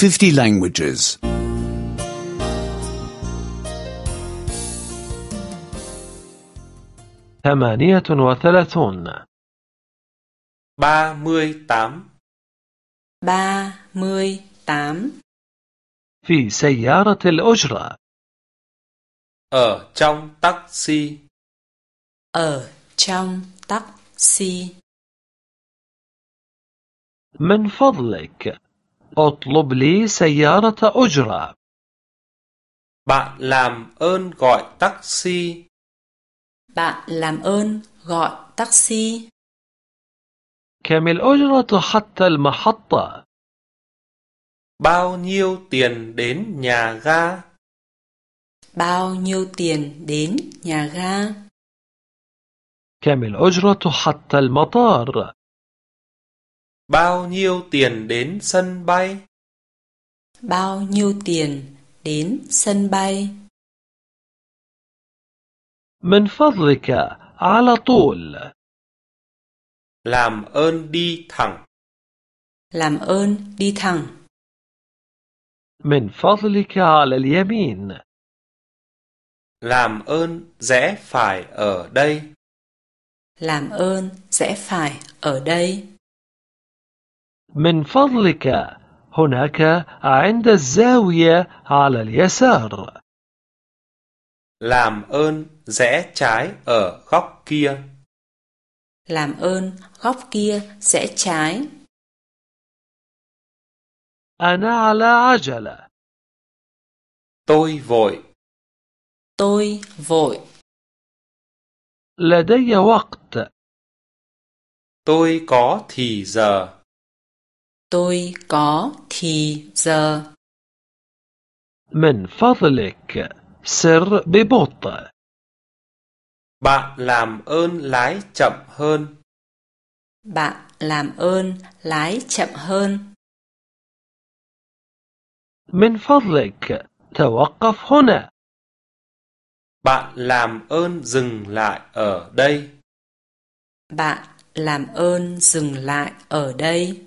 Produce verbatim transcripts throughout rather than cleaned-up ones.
fifty languages. ثمانية وثلاثون. ba mươi tám. ba mươi tám. في سيارة الأجرة. Ở trong taxi. Ở trong taxi. من فضلك اطلب لي سيارة أجرة. Bạn làm ơn gọi taxi. Bạn làm ơn gọi taxi. كم الأجرة حتى المحطة؟ Bao nhiêu tiền đến nhà ga? Bao nhiêu tiền đến nhà ga? كم الأجرة حتى المطار؟ Bao nhiêu tiền đến sân bay? Bao nhiêu tiền đến sân bay? من فضلك على طول. Làm ơn đi thẳng. Làm ơn đi thẳng. من فضلك على اليمين. Làm ơn rẽ phải ở đây. Làm ơn rẽ phải ở đây. من فضلك هناك عند الزاوية على اليسار. Làm ơn rẽ trái ở góc kia. Làm ơn góc kia rẽ trái. أنا على عجلة. Tôi vội. Tôi vội. لدي وقت. Tôi có thì giờ. Tôi có thì giờ. من فضلك سر ببطء. Bạn làm ơn lái chậm hơn. Bạn làm ơn lái chậm hơn. من فضلك توقف هنا. Bạn làm ơn dừng lại ở đây. Bạn làm ơn dừng lại ở đây.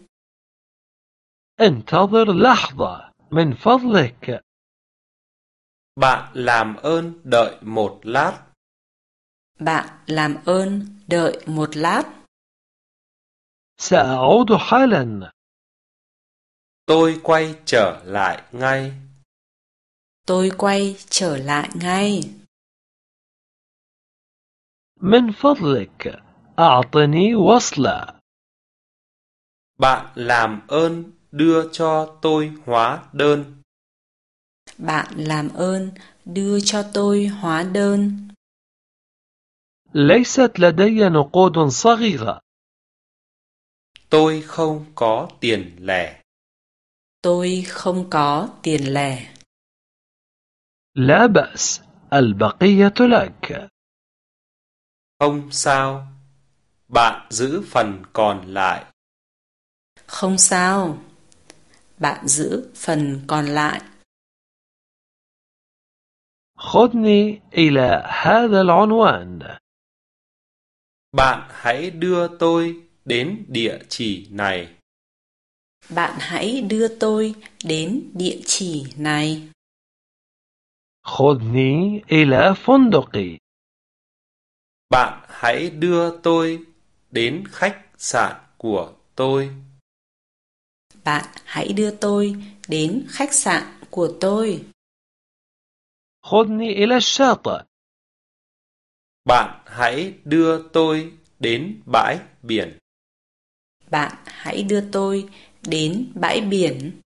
انتظر لحظة من فضلك. Bạn làm ơn đợi một lát. Bạn làm ơn đợi một lát. سأعود حالا. Tôi quay trở lại ngay. Tôi quay trở lại ngay. من فضلك أعطني وصلة. Bạn làm ơn đưa cho tôi hóa đơn. Bạn làm ơn đưa cho tôi hóa đơn. ليست لدي نقود صغيرة. Tôi không có tiền lẻ. Tôi không có tiền lẻ. لا بأس البقية لك. Không sao. Bạn giữ phần còn lại. Không sao. Bạn giữ phần còn lại. خذني إلى هذا العنوان. Bạn hãy đưa tôi đến địa chỉ này. Bạn hãy đưa tôi đến địa chỉ này. خذني إلى فندقي. Bạn hãy đưa tôi đến khách sạn của tôi. Bạn hãy đưa tôi đến khách sạn của tôi. خذني إلى الشاطئ. Bạn hãy đưa tôi đến bãi biển. Bạn hãy đưa tôi đến bãi biển.